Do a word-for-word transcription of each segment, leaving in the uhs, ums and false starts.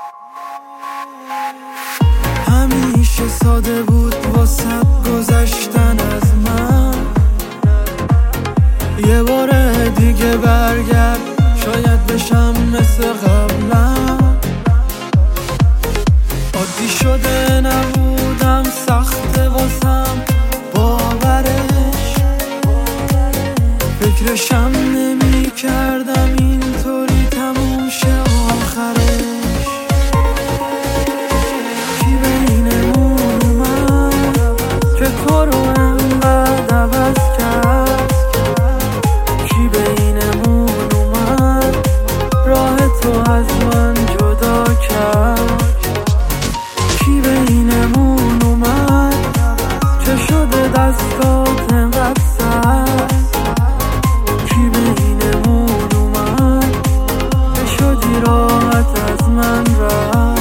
همیشه ساده بود واسه گذشتن از من، یه بار دیگه برگرد شاید بشم مثل قبلا. عادی شده نبودم، سخته واسم باورش، فکرشم نمی کردم اینطوری تموم شه آخرش. کی بینمون اومد که کارو انقدر عوض کرد؟ کی بینمون اومد راه تو از من جدا کرد؟ کی بینمون اومد که شده دستات انقدر سرد؟ کی بینمون اومد که شدی راحت از من رفت؟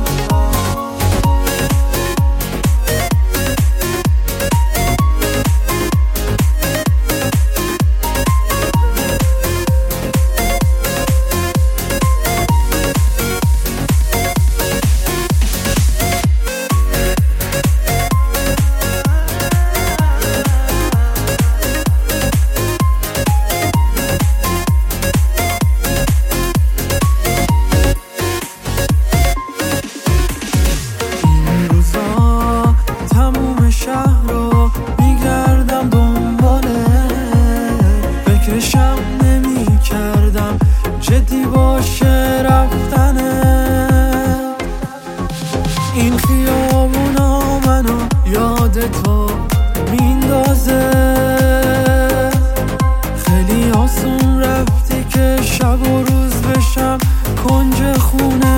شهر رو میگردم دنباله، فکرشم نمی کردم جدی باشه رفتنه. این خیابونا منو یاد تو میندازه، خیلی آسون رفتی که شب و روز بشم کنج خونه.